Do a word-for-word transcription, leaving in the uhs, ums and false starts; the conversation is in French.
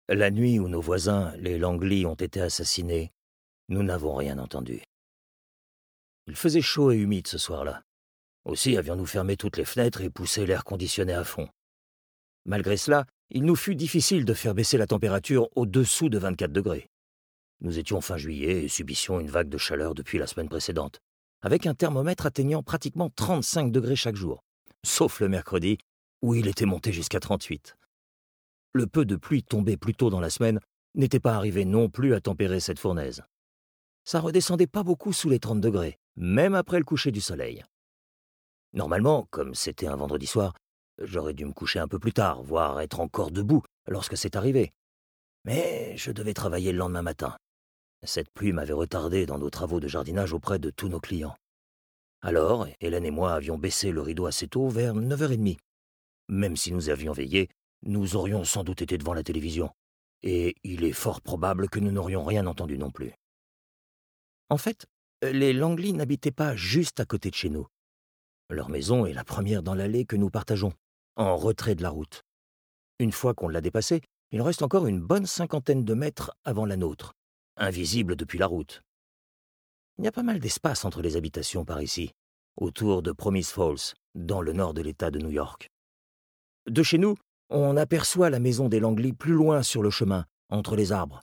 La nuit où nos voisins, les Langley, ont été assassinés, nous n'avons rien entendu. Il faisait chaud et humide ce soir-là. Aussi avions-nous fermé toutes les fenêtres et poussé l'air conditionné à fond. Malgré cela, il nous fut difficile de faire baisser la température au-dessous de vingt-quatre degrés. Nous étions fin juillet et subissions une vague de chaleur depuis la semaine précédente, avec un thermomètre atteignant pratiquement trente-cinq degrés chaque jour, sauf le mercredi, où il était monté jusqu'à trente-huit. Le peu de pluie tombé plus tôt dans la semaine n'était pas arrivé non plus à tempérer cette fournaise. Ça redescendait pas beaucoup sous les trente degrés, même après le coucher du soleil. Normalement, comme c'était un vendredi soir, j'aurais dû me coucher un peu plus tard, voire être encore debout lorsque c'est arrivé. Mais je devais travailler le lendemain matin. Cette pluie m'avait retardé dans nos travaux de jardinage auprès de tous nos clients. Alors, Hélène et moi avions baissé le rideau assez tôt, vers neuf heures trente. Même si nous avions veillé, nous aurions sans doute été devant la télévision. Et il est fort probable que nous n'aurions rien entendu non plus. En fait, les Langley n'habitaient pas juste à côté de chez nous. Leur maison est la première dans l'allée que nous partageons, en retrait de la route. Une fois qu'on l'a dépassée, il reste encore une bonne cinquantaine de mètres avant la nôtre, invisible depuis la route. Il y a pas mal d'espace entre les habitations par ici, autour de Promise Falls, dans le nord de l'État de New York. De chez nous, on aperçoit la maison des Langley plus loin sur le chemin, entre les arbres.